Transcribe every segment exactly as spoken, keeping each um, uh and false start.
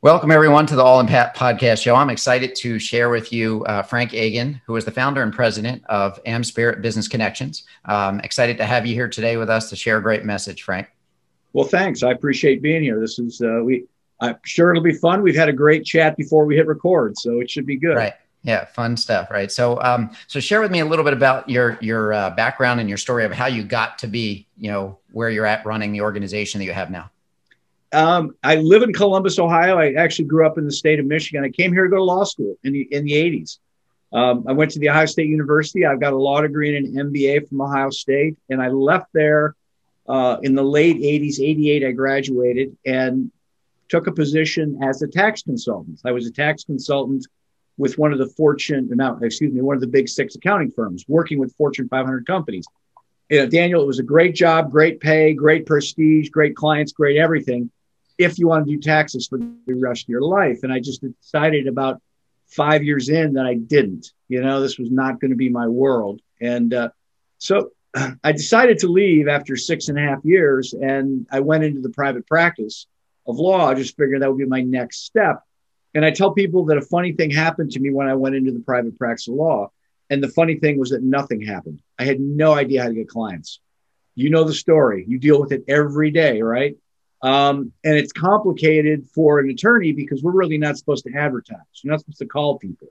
Welcome, everyone, to the All Impact Podcast Show. I'm excited to share with you uh, Frank Agan, who is the founder and president of AmSpirit Business Connections. Um, excited to have you here today with us to share a great message, Frank. Well, thanks. I appreciate being here. This is, uh, we, I'm sure it'll be fun. We've had a great chat before we hit record, so it should be good. Right. Yeah, fun stuff, right? So, um, so share with me a little bit about your your uh, background and your story of how you got to be, you know, where you're at running the organization that you have now. Um, I live in Columbus, Ohio. I actually grew up in the state of Michigan. I came here to go to law school in the in the eighties. Um, I went to the Ohio State University. I've got a law degree and an M B A from Ohio State, and I left there uh, in the late eighties. eighty-eight, I graduated and took a position as a tax consultant. I was a tax consultant with one of the Fortune, no, excuse me, one of the big six accounting firms, working with Fortune five hundred companies. You know, Daniel, it was a great job, great pay, great prestige, great clients, great everything, if you want to do taxes for the rest of your life. And I just decided about five years in that I didn't. You know, this was not going to be my world. And uh, so I decided to leave after six and a half years, and I went into the private practice of law. I just figured that would be my next step. And I tell people that a funny thing happened to me when I went into the private practice of law. And the funny thing was that nothing happened. I had no idea how to get clients. You know the story. You deal with it every day, right? Um, and it's complicated for an attorney because we're really not supposed to advertise. You're not supposed to call people.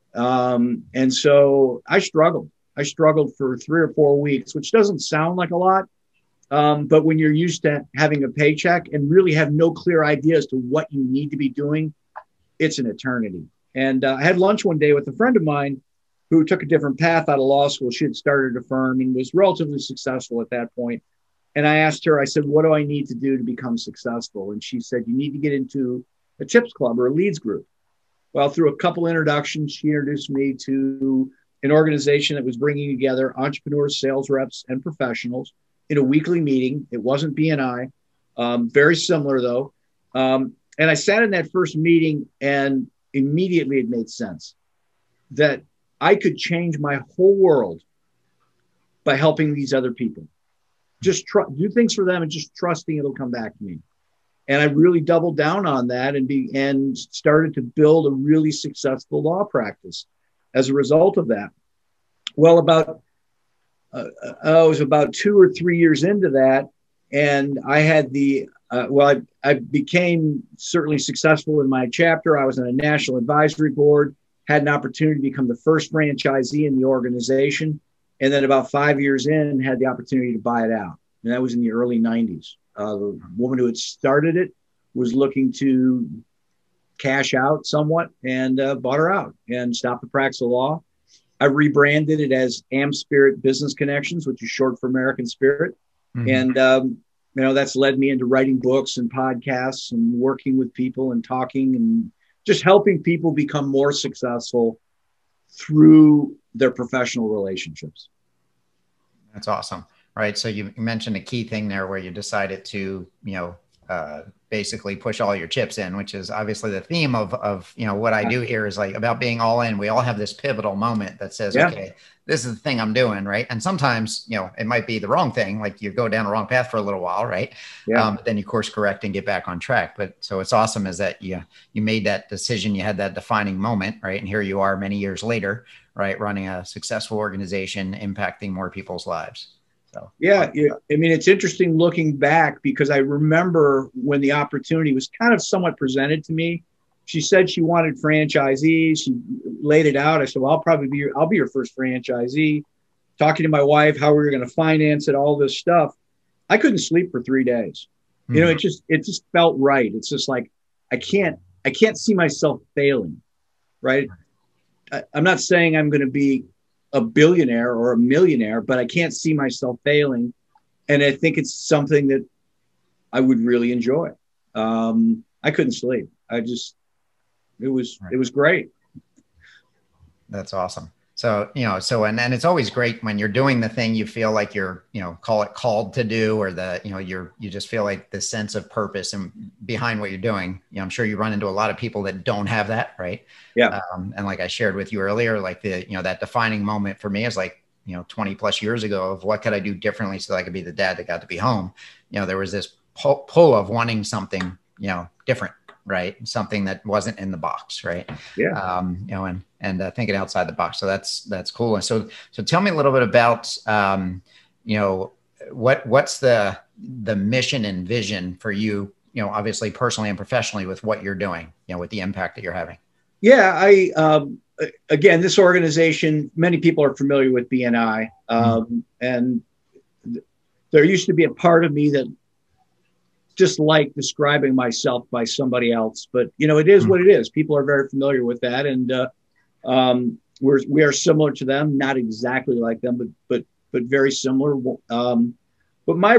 Um, and so I struggled. I struggled for three or four weeks, which doesn't sound like a lot. Um, but when you're used to having a paycheck and really have no clear idea as to what you need to be doing, it's an eternity. And uh, I had lunch one day with a friend of mine who took a different path out of law school. She had started a firm and was relatively successful at that point. And I asked her, I said, what do I need to do to become successful? And she said, you need to get into a tips club or a leads group. Well, through a couple introductions, she introduced me to an organization that was bringing together entrepreneurs, sales reps, and professionals in a weekly meeting. It wasn't B and I, um, very similar though. Um, and I sat in that first meeting and immediately it made sense that I could change my whole world by helping these other people. Just tr- do things for them and just trusting it'll come back to me. And I really doubled down on that and be and started to build a really successful law practice as a result of that. Well, about uh, I was about two or three years into that, and I had the uh, well, I, I became certainly successful in my chapter. I was on a national advisory board, had an opportunity to become the first franchisee in the organization. And then about five years in, had the opportunity to buy it out. And that was in the early nineties. Uh, the woman who had started it was looking to cash out somewhat and uh, bought her out and stopped the practice of law. I rebranded it as AmSpirit Business Connections, which is short for American Spirit. Mm-hmm. And, um, you know, that's led me into writing books and podcasts and working with people and talking and just helping people become more successful through their professional relationships. That's awesome. Right. So you mentioned a key thing there where you decided to, you know, uh, basically push all your chips in, which is obviously the theme of, of, you know, what I do here is like about being all in. We all have this pivotal moment that says, yeah. okay, this is the thing I'm doing. Right. And sometimes, you know, it might be the wrong thing. Like you go down the wrong path for a little while. Right. Yeah. Um, but then you course correct and get back on track. But so it's awesome is that you, you made that decision. You had that defining moment. Right. And here you are many years later, right, running a successful organization, impacting more people's lives. So yeah, yeah, I mean, it's interesting looking back because I remember when the opportunity was kind of somewhat presented to me. She said she wanted franchisees. She laid it out. I said, well, I'll probably be your, I'll be your first franchisee. Talking to my wife, how we were going to finance it, all this stuff. I couldn't sleep for three days. Mm-hmm. You know, it just, it just felt right. It's just like, I can't, I can't see myself failing, right? I, I'm not saying I'm going to be a billionaire or a millionaire, but I can't see myself failing. And I think it's something that I would really enjoy. Um, I couldn't sleep. I just, it was, right. It was great. That's awesome. So, you know, so, and then it's always great when you're doing the thing you feel like you're, you know, call it called to do, or the, you know, you're, you just feel like the sense of purpose and behind what you're doing. You know, I'm sure you run into a lot of people that don't have that. Right. Yeah. Um, and like I shared with you earlier, like the, you know, that defining moment for me is like, you know, twenty plus years ago of what could I do differently so that I could be the dad that got to be home. You know, there was this pull, pull of wanting something, you know, different. right? Something that wasn't in the box, right? Yeah. Um, you know, and and uh, thinking outside the box. So that's that's cool. And so so tell me a little bit about um, you know, what what's the the mission and vision for you, you know, obviously personally and professionally with what you're doing, you know, with the impact that you're having. Yeah, I um, again, this organization, many people are familiar with B N I, um, mm. and th- there used to be a part of me that just liked describing myself by somebody else, but you know, it is mm. what it is. People are very familiar with that, and uh, um, we're we are similar to them, not exactly like them, but but but very similar. Um, but my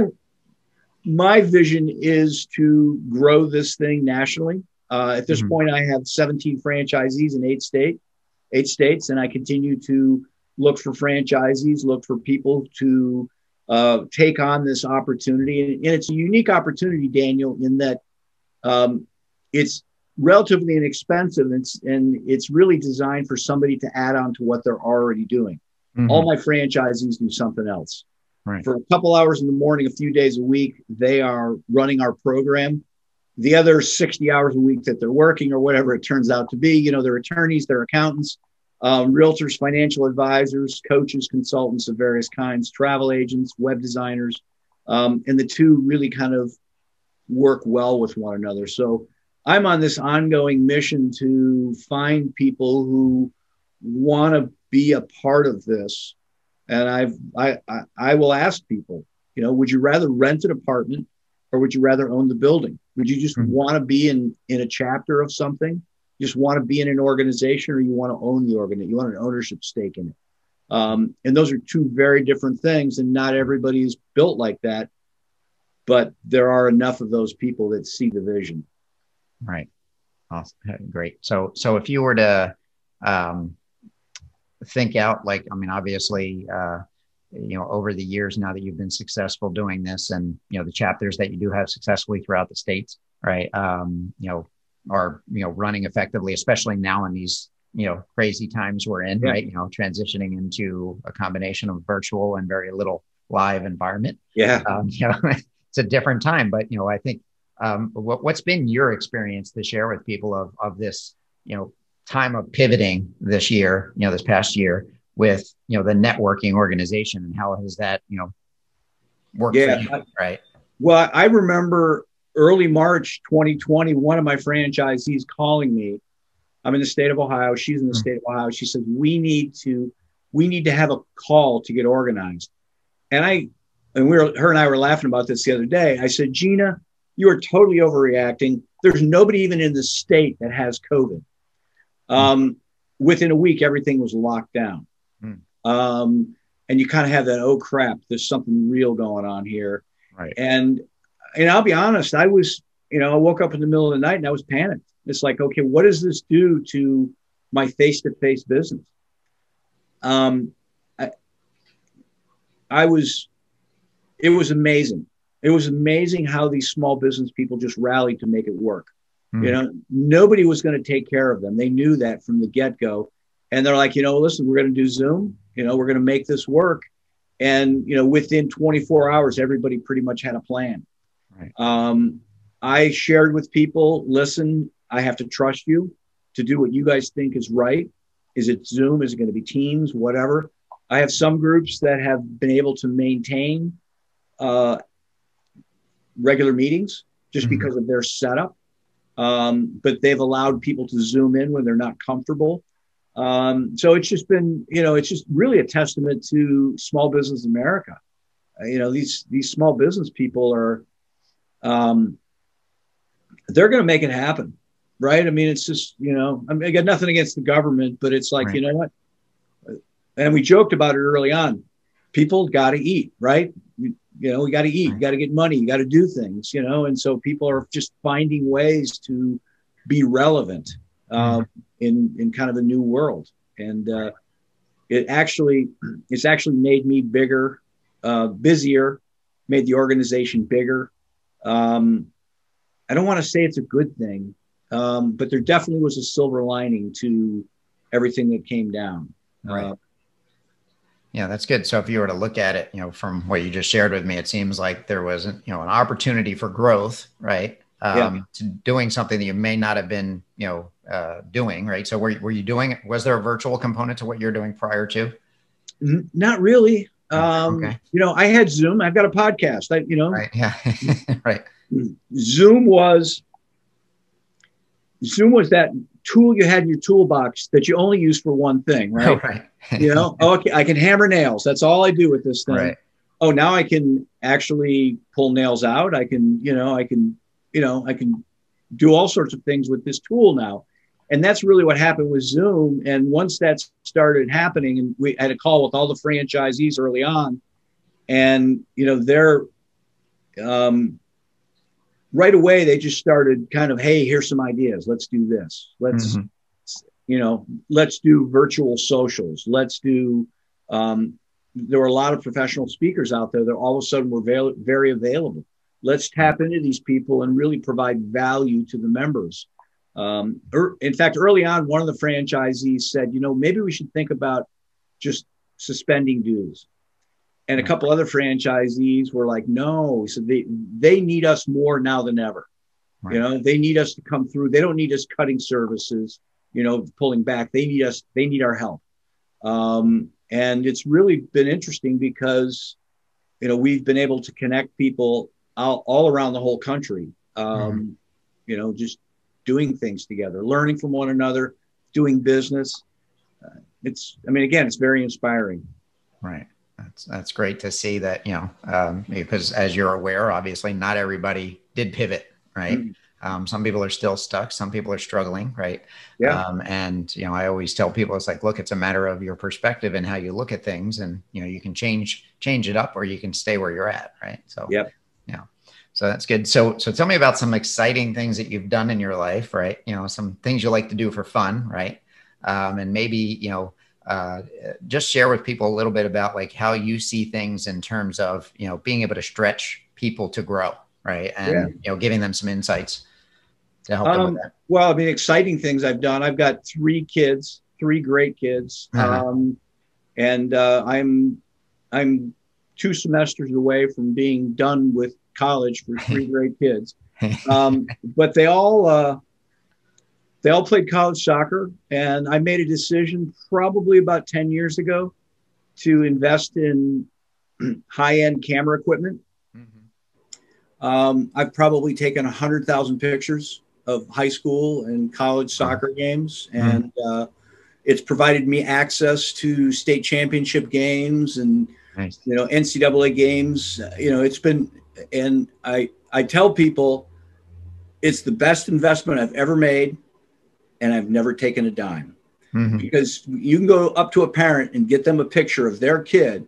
my vision is to grow this thing nationally. Uh, at this mm-hmm. point, I have seventeen franchisees in eight state, eight states, and I continue to look for franchisees, look for people to uh, take on this opportunity. And, and it's a unique opportunity, Daniel, in that um, it's relatively inexpensive, and it's, and it's really designed for somebody to add on to what they're already doing. Mm-hmm. All my franchisees do something else. Right. For a couple hours in the morning, a few days a week, they are running our program. The other sixty hours a week that they're working, or whatever it turns out to be, you know, they're attorneys, they're accountants, um, realtors, financial advisors, coaches, consultants of various kinds, travel agents, web designers. Um, and the two really kind of work well with one another. So I'm on this ongoing mission to find people who want to be a part of this. And I've, I, I, I will ask people, you know, would you rather rent an apartment or would you rather own the building? Would you just mm-hmm. want to be in, in a chapter of something? Just want to be in an organization, or you want to own the organization? You want an ownership stake in it. Um, and those are two very different things. And not everybody is built like that, but there are enough of those people that see the vision. Right. Awesome. Great. So, so if you were to, um, think out, like, I mean, obviously, uh, you know, over the years now that you've been successful doing this, and, you know, the chapters that you do have successfully throughout the states, right, um, you know, are, you know, running effectively, especially now in these, you know, crazy times we're in, yeah. right, you know, transitioning into a combination of virtual and very little live environment. Yeah. Um, you know, it's a different time, but, you know, I think, um, what, what's been your experience to share with people of, of this, you know, time of pivoting this year, you know, this past year with, you know, the networking organization, and how has that, you know, worked yeah, for you, right? Well, I remember early March twenty twenty, one of my franchisees calling me. I'm in the state of Ohio. She's in the mm-hmm. state of Ohio. She says, we need to, we need to have a call to get organized. And I, and we were, her and I were laughing about this the other day. I said, Gina, you are totally overreacting. There's nobody even in the state that has COVID. Um, within a week, everything was locked down. Mm. Um, and you kind of have that, oh crap, there's something real going on here. Right. And, and I'll be honest, I was, you know, I woke up in the middle of the night and I was panicked. It's like, okay, what does this do to my face-to-face business? Um, I, I was, it was amazing. It was amazing how these small business people just rallied to make it work. You know, nobody was going to take care of them. They knew that from the get-go. And they're like, you know, listen, we're going to do Zoom. You know, we're going to make this work. And, you know, within twenty-four hours, everybody pretty much had a plan. Right. Um, I shared with people, listen, I have to trust you to do what you guys think is right. Is it Zoom? Is it going to be Teams? Whatever. I have some groups that have been able to maintain uh, regular meetings just mm-hmm. because of their setup. Um, but they've allowed people to Zoom in when they're not comfortable. Um, so it's just been, you know, it's just really a testament to small business America. Uh, you know, these, these small business people are, um, they're going to make it happen. Right. I mean, it's just, you know, I mean, I got nothing against the government, but it's like, right. you know what? And we joked about it early on. People got to eat, right? You know, we got to eat, you got to get money, you got to do things, you know, and so people are just finding ways to be relevant uh, mm-hmm. in in kind of a new world, and uh, it actually it's actually made me bigger, uh, busier, made the organization bigger. Um, I don't want to say it's a good thing, um, but there definitely was a silver lining to everything that came down. Right. Uh, Yeah, that's good. So if you were to look at it, you know, from what you just shared with me, it seems like there was, you know, an opportunity for growth, right? um, Yeah. to doing something that you may not have been, you know, uh, doing, right? So were, were you doing, was there a virtual component to what you're doing prior to? N- not really. No. Um, Okay. you know, I had Zoom. I've got a podcast. I, you know, Right. Yeah. Right. Zoom was Zoom was that tool you had in your toolbox that you only use for one thing, Oh, right? right. You know, oh, okay, I can hammer nails. That's all I do with this thing. Right. Oh, now I can actually pull nails out. I can, you know, I can, you know, I can do all sorts of things with this tool now. And that's really what happened with Zoom. And once that started happening, and we had a call with all the franchisees early on, and, you know, they're, um, right away, they just started kind of, hey, here's some ideas. Let's do this. Let's, Mhm. you know, let's do virtual socials. Let's do, um, there were a lot of professional speakers out there that all of a sudden were very, very available. Let's tap into these people and really provide value to the members. Um, er, in fact, early on, one of the franchisees said, you know, maybe we should think about just suspending dues. And a couple other franchisees were like, no, so they, they need us more now than ever. Right. You know, they need us to come through. They don't need us cutting services, you know, pulling back. They need us. They need our help. Um, and it's really been interesting because, you know, we've been able to connect people all, all around the whole country, um, mm-hmm. you know, just doing things together, learning from one another, doing business. Uh, it's, I mean, again, it's very inspiring. Right. That's, that's great to see that, you know, um, because as you're aware, obviously not everybody did pivot, right? Mm-hmm. Um, some people are still stuck. Some people are struggling, right? Yeah. Um, and, you know, I always tell people, it's like, look, it's a matter of your perspective and how you look at things. And, you know, you can change, change it up, or you can stay where you're at, right? So, yeah. Yeah. So that's good. So, so tell me about some exciting things that you've done in your life, right? You know, some things you like to do for fun, right? Um, and maybe, you know, uh, just share with people a little bit about like how you see things in terms of, you know, being able to stretch people to grow, right? And, yeah. you know, giving them some insights to help um, them with that. Well, I mean, exciting things I've done. I've got three kids, three great kids. Uh-huh. Um, and uh, I'm, I'm two semesters away from being done with college for three great kids. Um, but they all, uh, they all played college soccer, and I made a decision probably about ten years ago to invest in high-end camera equipment. Mm-hmm. Um, I've probably taken one hundred thousand pictures of high school and college soccer mm-hmm. games, and uh, it's provided me access to state championship games and nice. you know N C double A games. You know, it's been, and I I tell people it's the best investment I've ever made. And I've never taken a dime. Mm-hmm. Because you can go up to a parent and get them a picture of their kid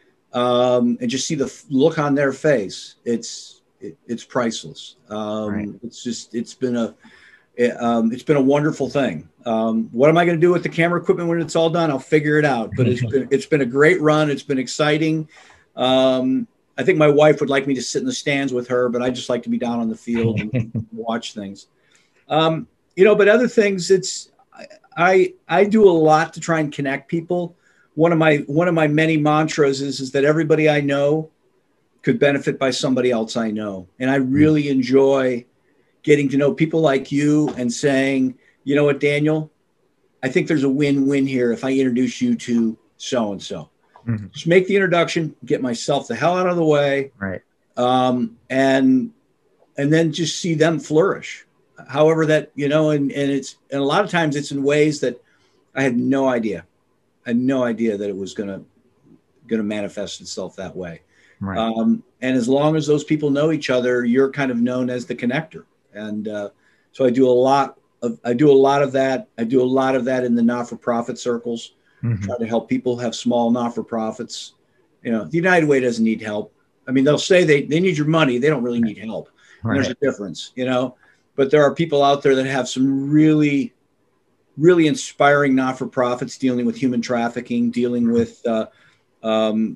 um, and just see the look on their face. It's it, it's priceless. Um, right. It's just it's been a it, um, it's been a wonderful thing. Um, what am I going to do with the camera equipment when it's all done? I'll figure it out. But it's been it's been a great run. It's been exciting. Um, I think my wife would like me to sit in the stands with her, but I just like to be down on the field and watch things. Um, You know, but other things, it's I I do a lot to try and connect people. One of my one of my many mantras is is that everybody I know could benefit by somebody else I know, and I really mm-hmm. enjoy getting to know people like you and saying, you know what, Daniel, I think there's a win-win here if I introduce you to so and so. Just make the introduction, get myself the hell out of the way, right? Um, and and then just see them flourish. However that, you know, and, and it's, and a lot of times it's in ways that I had no idea. I had no idea that it was going to, going to manifest itself that way. Right. Um, and as long as those people know each other, you're kind of known as the connector. And uh, so I do a lot of, I do a lot of that. I do a lot of that in the not-for-profit circles, mm-hmm. try to help people have small not-for-profits. You know, the United Way doesn't need help. I mean, they'll say they, they need your money. They don't really need help. Right. There's a difference, you know. But there are people out there that have some really, really inspiring not-for-profits dealing with human trafficking, dealing with uh, um,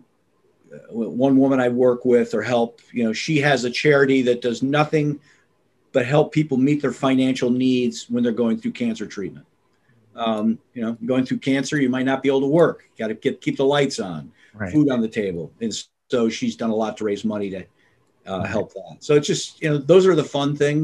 one woman I work with or help. You know, she has a charity that does nothing but help people meet their financial needs when they're going through cancer treatment. Um, you know, going through cancer, you might not be able to work. You got to get keep the lights on, right. food on the table, and so she's done a lot to raise money to uh, right. help that. So it's just, you know, those are the fun things.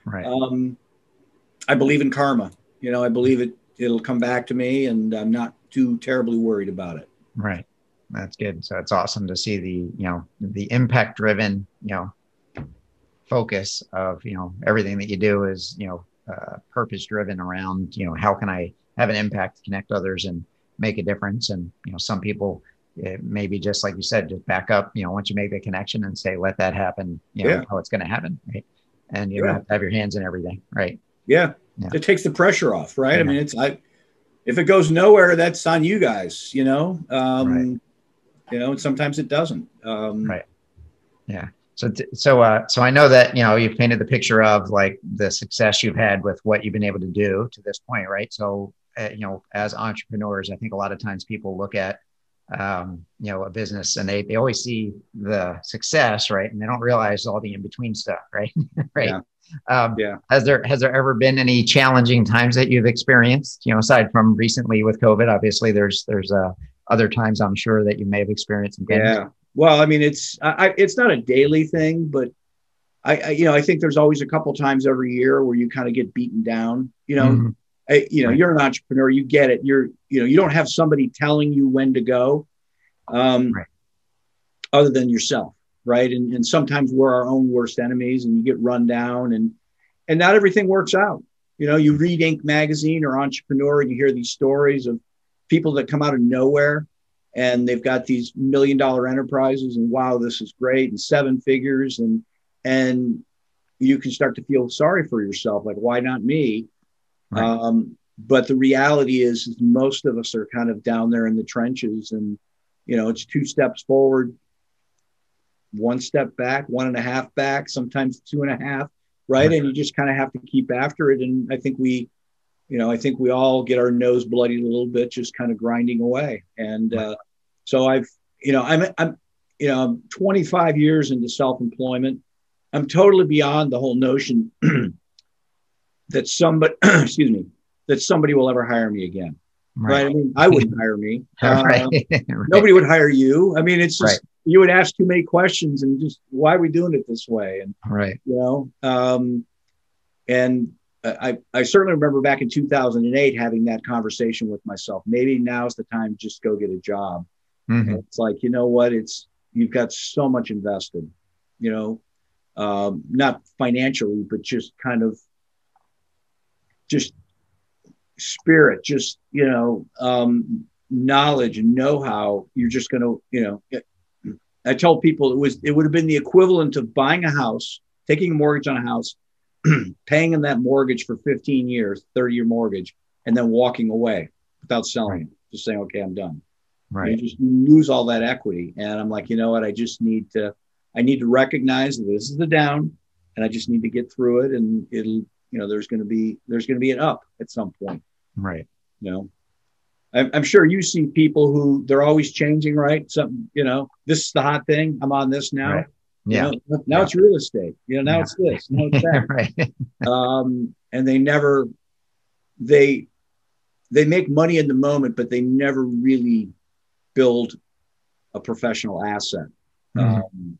Right. Um, I believe in karma. You know, I believe it, it'll come back to me, and I'm not too terribly worried about it. Right. That's good. So it's awesome to see the, you know, the impact driven, you know, focus of, you know, everything that you do is, you know, uh, purpose driven around, you know, how can I have an impact, connect others and make a difference. And, you know, some people, it maybe just like you said, just back up, you know, once you make the connection and say, let that happen, you know, Yeah. how it's going to happen. Right. And you don't Yeah. have to have your hands in everything. Right. Yeah. Yeah. It takes the pressure off, right? Yeah. I mean, it's, I, if it goes nowhere, that's on you guys, you know? Um, Right. you know, and sometimes it doesn't. Um, Right. Yeah. So, t- so, uh, so I know that, you know, you've painted the picture of like the success you've had with what you've been able to do to this point, right? So, uh, you know, as entrepreneurs, I think a lot of times people look at, um, you know, a business and they, they always see the success, right? And they don't realize all the in-between stuff, right? Right. yeah. Um, Yeah. has there, has there ever been any challenging times that you've experienced, you know, aside from recently with COVID? Obviously there's, there's, uh, other times I'm sure that you may have experienced some things. Yeah. Well, I mean, it's, I, it's not a daily thing, but I, I, you know, I think there's always a couple times every year where you kind of get beaten down, you know, Mm-hmm. I, you know, Right. you're an entrepreneur, you get it. You're, you know, you don't have somebody telling you when to go, um, Right. other than yourself. Right. And, and sometimes we're our own worst enemies and you get run down and, and not everything works out. You know, you read Inc magazine or Entrepreneur and you hear these stories of people that come out of nowhere and they've got these million dollar enterprises and wow, this is great and seven figures and, and you can start to feel sorry for yourself. Like, why not me? Right. Um, but the reality is, is most of us are kind of down there in the trenches and, you know, it's two steps forward, one step back, one and a half back, sometimes two and a half. Right. Right. And you just kind of have to keep after it. And I think we, you know, I think we all get our nose bloodied a little bit, just kind of grinding away. And uh, so I've, you know, I'm, I'm, you know, I'm twenty-five years into self-employment. I'm totally beyond the whole notion that somebody, excuse me, that somebody will ever hire me again. Right. right? I mean, I wouldn't hire me. Uh, right. Nobody would hire you. I mean, it's just, right. you would ask too many questions and just, why are we doing it this way? And, right. you know, um, and I, I certainly remember back in two thousand eight having that conversation with myself. Maybe now's the time to just go get a job. Mm-hmm. And it's like, you know what? It's, you've got so much invested, you know, um, not financially, but just kind of just spirit, just, you know, um, knowledge and know-how. You're just going to, you know, I tell people it was, it would have been the equivalent of buying a house, taking a mortgage on a house, paying them that mortgage for fifteen years, thirty year mortgage, and then walking away without selling right. it, just saying, okay, I'm done. Right. You just lose all that equity. And I'm like, you know what? I just need to, I need to recognize that this is the down and I just need to get through it. And it'll, you know, there's going to be, there's going to be an up at some point. Right. You know, I'm, I'm sure you see people who they're always changing, right? Something, you know, this is the hot thing. I'm on this now. Right. Yeah. You know, now yeah. it's real estate. You know, now yeah. it's this. Now it's that. right. Um, and they never, they, they make money in the moment, but they never really build a professional asset. Mm-hmm. Um,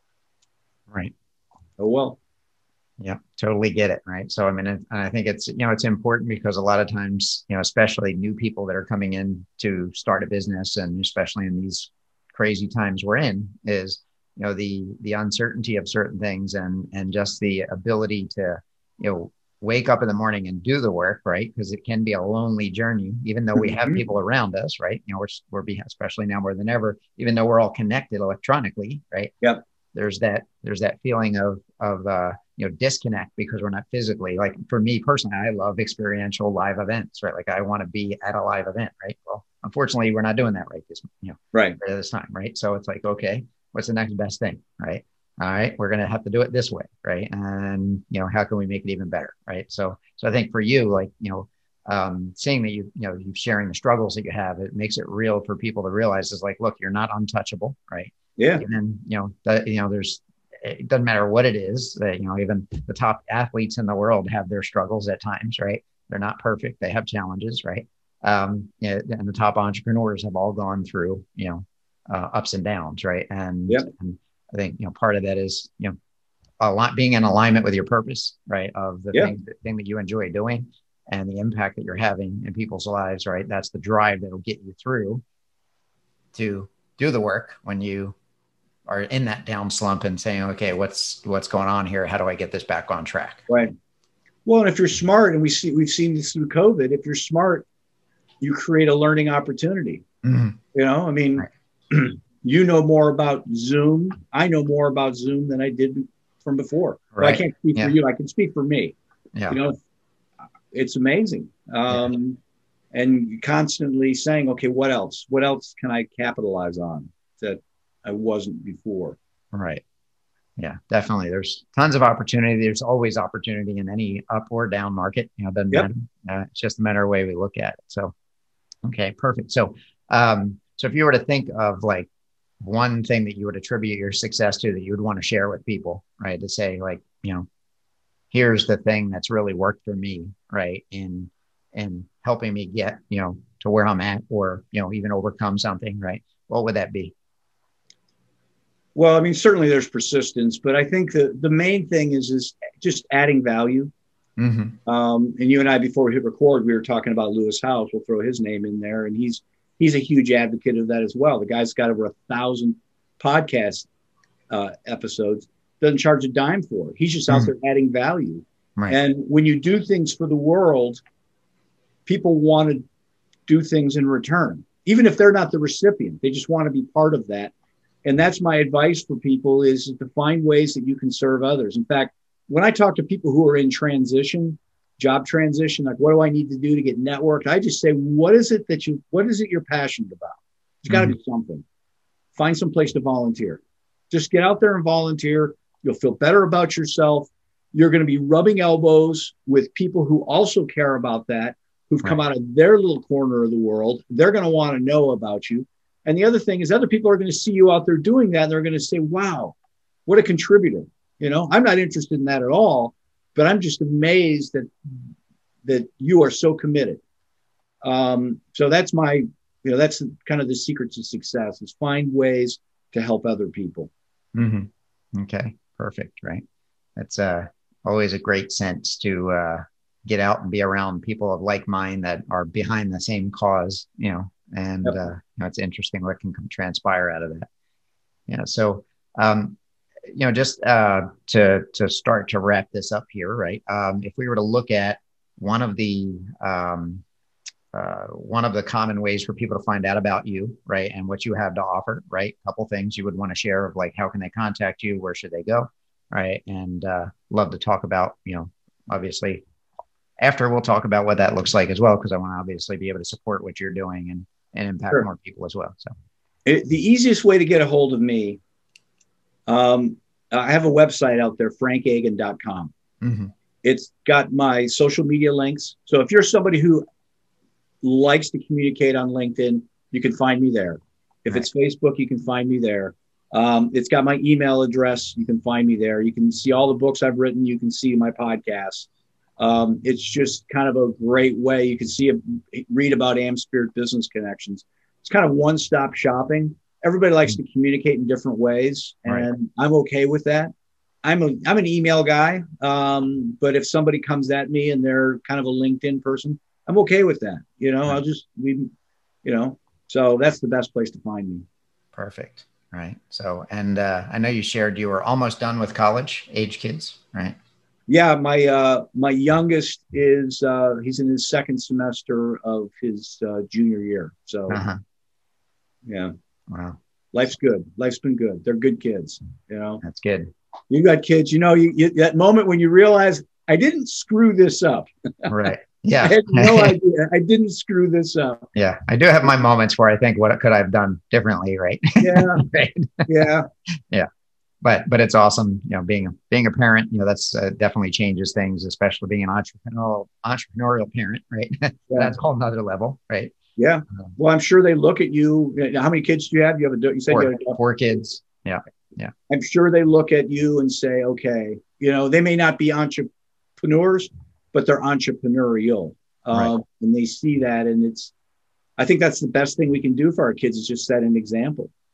right. Oh, well. Yeah, totally get it. Right. So, I mean, and I think it's, you know, it's important because a lot of times, you know, especially new people that are coming in to start a business and especially in these crazy times we're in is, you know, the, the uncertainty of certain things and, and just the ability to, you know, wake up in the morning and do the work, right? Because it can be a lonely journey, even though we have Mm-hmm. people around us, right? You know, we're, we're being, especially now more than ever, even though we're all connected electronically, right? Yep. There's that, there's that feeling of, of, uh, you know, disconnect because we're not physically, like for me personally, I love experiential live events, right? Like I want to be at a live event, right? Well, unfortunately we're not doing that right this, you know, right at this time, right? So it's like, okay, what's the next best thing, right? All right, we're going to have to do it this way, right? And, you know, how can we make it even better, right? So, so I think for you, like, you know, um, seeing that you, you know, you sharing the struggles that you have, it makes it real for people to realize is like, look, you're not untouchable, right? Yeah. And, you know, that, you know, there's, it doesn't matter what it is that, you know, even the top athletes in the world have their struggles at times, right? They're not perfect. They have challenges, right? Um, yeah, and the top entrepreneurs have all gone through, you know, uh, ups and downs, right? And, yep. and I think, you know, part of that is, you know, a lot being in alignment with your purpose, right? Of the Yeah. thing, the thing that you enjoy doing and the impact that you're having in people's lives, right? That's the drive that'll get you through to do the work when you are in that down slump and saying, okay, what's, what's going on here? How do I get this back on track? Right. Well, and if you're smart, and we see, we've seen this through COVID, if you're smart, you create a learning opportunity. Mm-hmm. You know, I mean, right. You know more about Zoom. I know more about Zoom than I did from before. Right. Well, I can't speak yeah. for you. I can speak for me. Yeah. You know, it's amazing. Um, yeah. And constantly saying, okay, what else? What else can I capitalize on that I wasn't before? Right. Yeah, definitely. There's tons of opportunity. There's always opportunity in any up or down market. You know, it doesn't yep. matter. Uh, it's just a matter of the way we look at it. So, okay, perfect. So, um, so if you were to think of like one thing that you would attribute your success to that you would want to share with people, right? To say like, you know, here's the thing that's really worked for me, right? In, in helping me get, you know, to where I'm at, or, you know, even overcome something, right? What would that be? Well, I mean, certainly there's persistence, but I think the, the main thing is, is just adding value. Mm-hmm. Um, and you and I, before we hit record, we were talking about Lewis Howes. We'll throw his name in there. And he's, he's a huge advocate of that as well. The guy's got over a thousand podcast uh, episodes, doesn't charge a dime for it. He's just mm-hmm. out there adding value. Right. And when you do things for the world, people want to do things in return, even if they're not the recipient. They just want to be part of that. And that's my advice for people, is to find ways that you can serve others. In fact, when I talk to people who are in transition, job transition, like what do I need to do to get networked? I just say, what is it that you, what is it you're passionate about? It's got to mm-hmm. be something. Find some place to volunteer. Just get out there and volunteer. You'll feel better about yourself. You're going to be rubbing elbows with people who also care about that, who've right. come out of their little corner of the world. They're going to want to know about you. And the other thing is other people are going to see you out there doing that. And they're going to say, wow, what a contributor. You know, I'm not interested in that at all, but I'm just amazed that, that you are so committed. Um, so that's my, you know, that's kind of the secret to success, is find ways to help other people. Mm-hmm. Okay, perfect. Right. That's uh, always a great sense to uh, get out and be around people of like mind that are behind the same cause, you know. And, yep. uh, you know, it's interesting what can come transpire out of that. You know, so, um, you know, just, uh, to, to start to wrap this up here, right. Um, if we were to look at one of the, um, uh, one of the common ways for people to find out about you, right, and what you have to offer, right. A couple things you would want to share of like, how can they contact you? Where should they go? Right. And, uh, love to talk about, you know, obviously after we'll talk about what that looks like as well, because I want to obviously be able to support what you're doing and, and impact sure. more people as well. So it, the easiest way to get a hold of me, um, I have a website out there, frank agan dot com. Mm-hmm. It's got my social media links. So if you're somebody who likes to communicate on LinkedIn, you can find me there. If right. it's Facebook, you can find me there. Um, it's got my email address. You can find me there. You can see all the books I've written. You can see my podcasts. Um, it's just kind of a great way. You can see, a, read about AmSpirit Business Connections. It's kind of one-stop shopping. Everybody likes to communicate in different ways, and right. I'm okay with that. I'm a, I'm an email guy. Um, but if somebody comes at me and they're kind of a LinkedIn person, I'm okay with that. You know, right. I'll just, we, you know, so that's the best place to find me. Perfect. Right. So, and, uh, I know you shared you were almost done with college age kids, right? Yeah, my uh, my youngest is uh, he's in his second semester of his uh, junior year. So, uh-huh. yeah, wow, life's good. Life's been good. They're good kids. You know, that's good. You got kids. You know, you, you that moment when you realize I didn't screw this up. Right. Yeah. I had no idea. I didn't screw this up. Yeah, I do have my moments where I think, what could I have done differently? Right. Yeah. right. Yeah. Yeah. But, but it's awesome, you know, being, being a parent, you know, that's uh, definitely changes things, especially being an entrepreneurial, entrepreneurial parent, right? Yeah. That's a whole nother level, right? Yeah. Um, well, I'm sure they look at you. How many kids do you have? You have a, you said four, you have a, four kids. Yeah. Yeah. I'm sure they look at you and say, okay, you know, they may not be entrepreneurs, but they're entrepreneurial. Um, right. And they see that. And it's, I think that's the best thing we can do for our kids, is just set an example.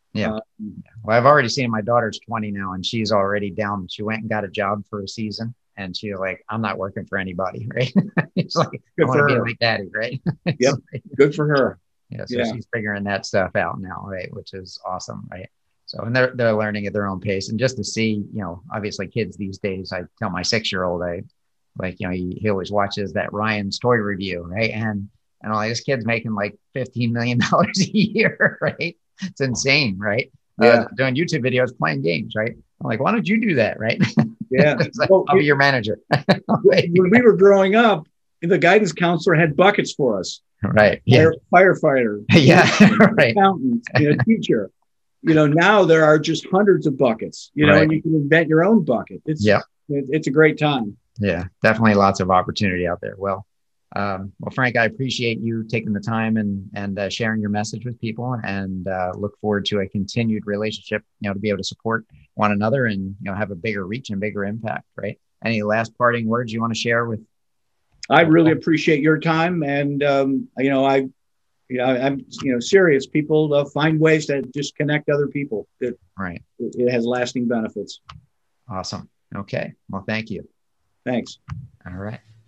Yeah. Um, Well, I've already seen my daughter's twenty now, and she's already down. She went and got a job for a season, and she's like, "I'm not working for anybody," right? It's like, I good want to for be her. like daddy, right? It's Yep. like, Good for her. yeah. So Yeah. she's figuring that stuff out now, right? Which is awesome, right? So, and they're they're learning at their own pace, and just to see, you know, obviously kids these days. I tell my six year old, I like, you know, he, he always watches that Ryan's toy review, right? And and all this kid's making like fifteen million dollars a year, right? It's insane, right? Uh, Yeah. doing YouTube videos, playing games, right? I'm like, why don't you do that, right? Yeah. Like, Well, I'll be your manager. when we were growing up, the guidance counselor had buckets for us. Right. Yeah. Fire, firefighter, Yeah. Right. accountant, you know, teacher. You know, now there are just hundreds of buckets, you know, Right. and you can invent your own bucket. It's, Yeah. it, it's a great time. Yeah. Definitely lots of opportunity out there. Well, um, well, Frank, I appreciate you taking the time and and uh, sharing your message with people, and uh, look forward to a continued relationship. You know, to be able to support one another and you know have a bigger reach and bigger impact. Right. Any last parting words you want to share with? I really appreciate your time, and um, you know, I, you know, I'm you know serious. People uh, find ways to just connect other people. It, Right. it, it has lasting benefits. Awesome. Okay. Well, thank you. Thanks. All right.